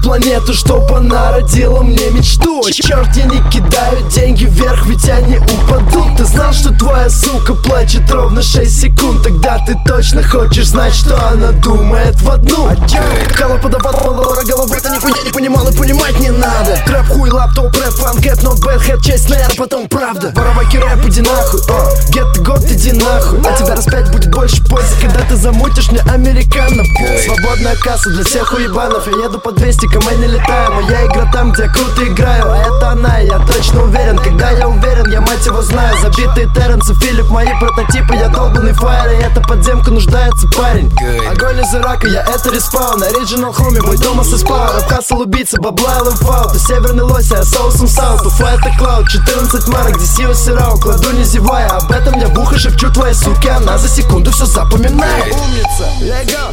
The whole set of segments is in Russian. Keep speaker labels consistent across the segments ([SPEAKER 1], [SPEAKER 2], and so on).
[SPEAKER 1] планету, чтобы она родила мне мечту. Черт, я не кидаю деньги вверх, ведь они упадут. Ты знал, что твоя сука плачет ровно 6 секунд? Тогда ты точно хочешь знать, что она думает в одну. Кого подавал головой, ты нихуя не понимал и понимать не надо. Трэп, хуй, лаптоп, рэп, фан, гэт, нот, бэт, хэт, честь, наверное, потом правда. Воровайки, рэп, иди нахуй, гет, год, иди нахуй. А тебя раз 5 будет больше пользы, когда ты замутишь мне американов. Свободная касса для всех уебанов. Я еду по 200, мы не летаем. Моя игра там, где я круто играю. А это она, и я точно уверен. Когда я уверен, я мать его знаю. Забитые Терренс и Филипп, мои прототипы. Я долбанный фаер, и эта подземка нуждается парень. Огонь из Ирака, я это респаун. Оригинал хоми, мой Томас из Пауэр. Кассел убийца, бабла ЛМФ. Ты северный лось, а я соусом саут. Уфа это клауд, 14 марок, здесь USA раунд. Кладу не зевая, об этом я в ухо шепчу твоей суки. Она за секунду все запоминает. Умница, лего.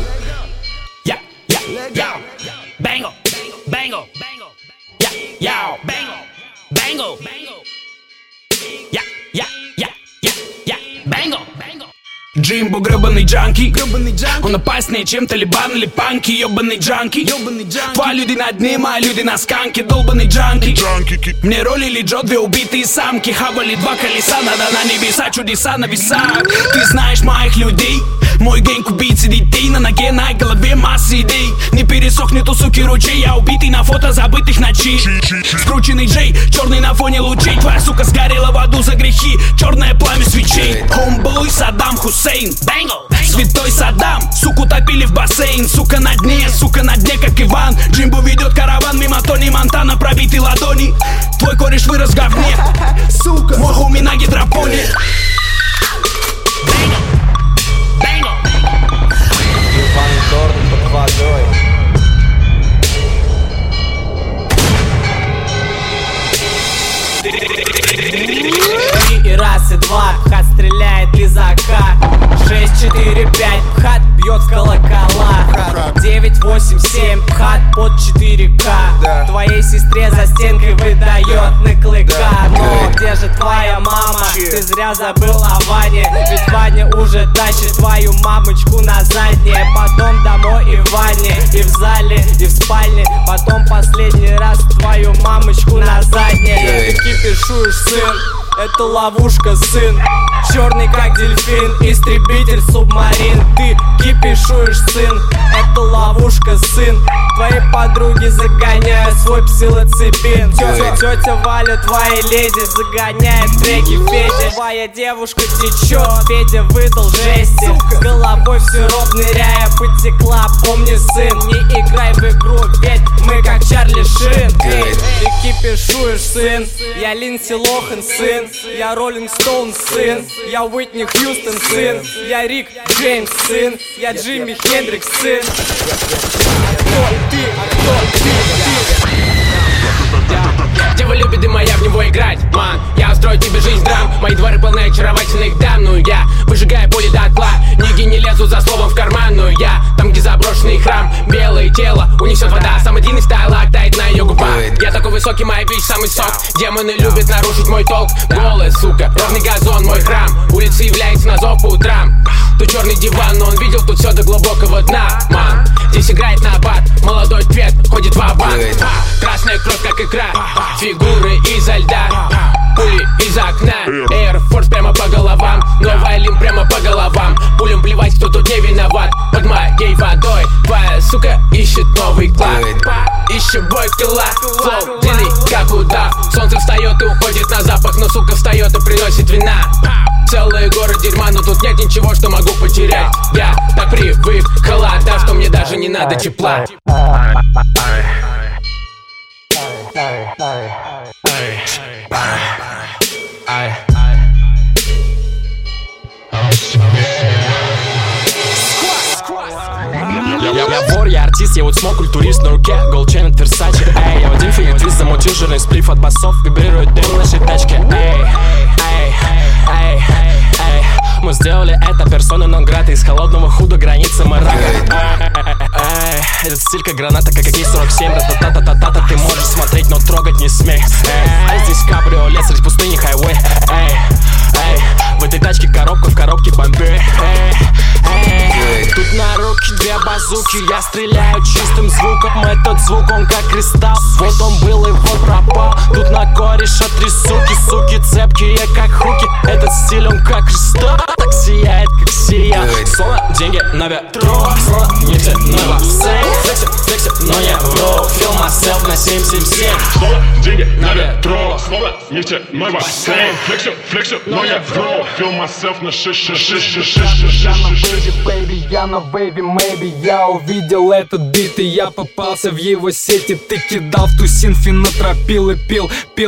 [SPEAKER 2] Bango, bango, bango, yeah, bango, bango, bango, yeah, bango, bango. Джимбо гребаный джанки, он опаснее, чем Талибан или панки. Ёбаный джанки, твои люди на дне, мои люди на сканке. Долбаный джанки, мне ролили Джо, две убитые самки. Хавали два колеса, надо на небеса, чудеса на весах. Ты знаешь моих людей, мой гэнг убийцы детей. На ноге, на голове масса идей. Не пересохнет у суки ручей, я убитый на фото забытых ночей. Скрученный Джей, черный на фоне лучей. Твоя сука сгорела в аду за грехи, черное пламя свечей. Homeboy Саддам Хусейн, святой Саддам. Суку топили в бассейн, сука на дне, как Иван. Джимбо ведет караван мимо Тони Монтана, пробитые ладони. Твой кореш вырос в говне, сука, мой хоми на гидропоне.
[SPEAKER 3] Под водой.
[SPEAKER 4] И раз, и два, пхат стреляет из АК. 6, 4, 5, пхат бьет в колокола. 9, 8, 7, пхат под 4К. Твоей сестре за стенкой выдает на клыка. Но где же твоя мама? Ты зря забыл о Ване. Ведь Ваня уже тащит твою мамочку на заднее. Потом домой и в ванне, и в зале, и в спальне. Потом последний раз твою мамочку на заднее. Ты кипишуешь, сын, это ловушка, сын. Черный как дельфин, истребитель субмарин. Ты кипишуешь, сын, это ловушка, сын. Твои подруги загоняют свой псилоцибин. Тетя Валя, твоей леди, загоняет треки Федя. Твоя девушка течет, Федя выдал жести. С головой в сироп ныряя потекла. Помни, сын, не играй в игру, ведь мы как Чарли Шин. Эй, ты кипишуешь, сын, я Линдси Лохан, сын. Я Роллинг Стоун, сын. Я Уитни Хьюстон, сын. Я Рик Джеймс, сын. Я Джимми Хендрикс, сын.
[SPEAKER 2] Дева любит, и моя в него играть, ман. Я устрою тебе жизнь драм. Мои дворы полны очаровательных дам. Ну я выжигаю поле дотла. Ниги не лезут за словом в карман. Ну я там, где заброшенный храм. Белое тело унесет вода. Самый длинный стайлак тает на ее губах. Я такой высокий, моя бич самый сок. Демоны любят нарушить мой толк. Голая сука, ровный газон, мой храм. Улица является на зов по утрам. Тут черный диван, но он видел тут все до глубокого дна, ман. Здесь играет на бат, молодой цвет, ходит в абат. Красная кровь, как икра, фигуры изо льда. Пули из окна, Air Force прямо по головам. Новая Лим прямо по головам. Пулям плевать, кто тут не виноват. Под моей водой твоя сука ищет новый клад. Ищет бой в тела, флоу длинный, как удав. Солнце встает и уходит на запах, но сука встает и приносит вина. Целые горы дерьма, но тут нет ничего, что могу потерять. Я так привык к холодам, что мне даже не надо тепла.
[SPEAKER 5] Я вор, я артист, я вот смог культурист на руке. Голдчейн от Версачи, эй. Я в один фигня твист замутил, жирный сплиф от басов. Вибрирует дым в нашей тачке, эй. Эй, эй, эй. Мы сделали это персоны нон-грата. Из холодного худа границы марака. Эй, этот стиль как граната, как АК-47. Ра-та-та-та-та-та. Ты можешь смотреть, но трогать не смей. Эй, здесь кабриолет среди пустыни хайвей. Эй, эй. В этой тачке коробка, в коробке бомбей. Эй, эй. Тут на руки две базы. суки. Я стреляю чистым звуком, этот звук он как кристалл. Вот он был и вот пропал. Тут на кореша 3 суки, суки цепкие как хуки. Этот стиль он как кристалл, так сияет как сиял. Слово деньги на ветру, слово нефть на сейф. Флекси, но я вру, feel myself на 777.
[SPEAKER 3] Слово деньги на ветру, слово нефтяной бассейн. Флексю, но я вру, feel myself на 666.
[SPEAKER 6] Я на вейве, baby, я на вейве, maybe. Я увидел этот бит и я попался в его сети. Ты кидал в тусин, фенотропил и пил.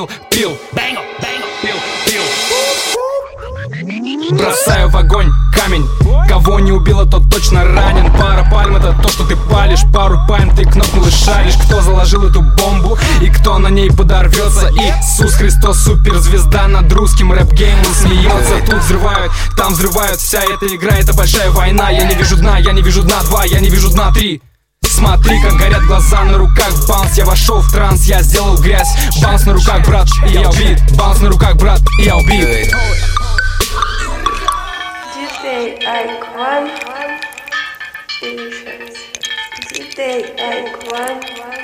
[SPEAKER 6] Бросаю в огонь камень. Кого не убило, тот точно ранен. Пара пальм — это то, что ты палишь. Пару пальм ты кнопнул и шаришь. Кто заложил эту бомбу и кто на ней подорвется? Иисус Христос, суперзвезда над русским рэп-геймом смеется. Тут взрывают, там взрывают. Вся эта игра — это большая война. Я не вижу дна, я не вижу дна 2, я не вижу дна 3. Смотри, как горят глаза на руках. Баунс, я вошел в транс, я сделал грязь. Баунс на руках, брат, и я убит. Баунс на руках, брат, и я убит.
[SPEAKER 7] DJ Icon Features. DJ Icon